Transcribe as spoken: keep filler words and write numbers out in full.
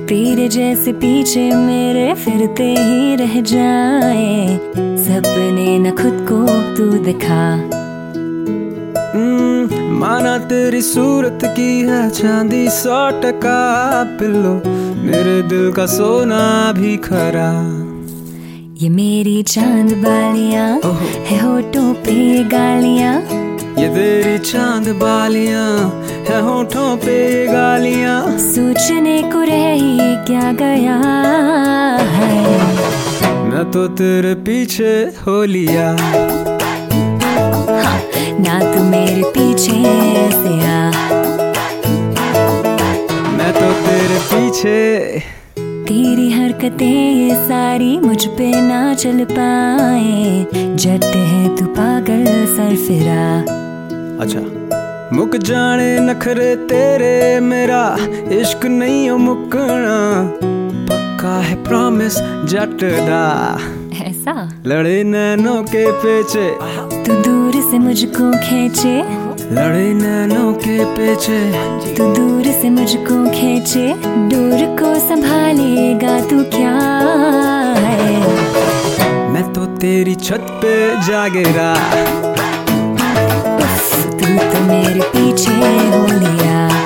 तीर जैसे पीछे मेरे फिरते ही रह जाए, सपने न खुद को तू दिखा। mm, माना तेरी सूरत की है चांदी सौ टका, पिल्लो मेरे दिल का सोना भी खरा। ये मेरी चांद बालियां है होठों पे गालियां, ये तेरी चांद बालियां है होठों पे गालियां। सोचने को रह ही क्या गया है, मैं तो तेरे पीछे हो लिया। हाँ, ना तू मेरे पीछे से आ, मैं तो तेरे पीछे। तेरी हरकतें ये सारी मुझ पे ना चल पाए, जट है तू पागल सरफिरा। अच्छा मुक जाने नखरे तेरे, मेरा इश्क नहीं हो मुकना, पक्का है प्रॉमिस जट दा। ऐसा लड़े नैनों के पेचे, तू दूर से मुझको खींचे, लड़े नैनों के पेचे, तू दूर से मुझको खींचे, दूर को संभालेगा तू क्या है, मैं तो तेरी छत पे जा गिरा। तू तो मेरे पीछे हो लिया।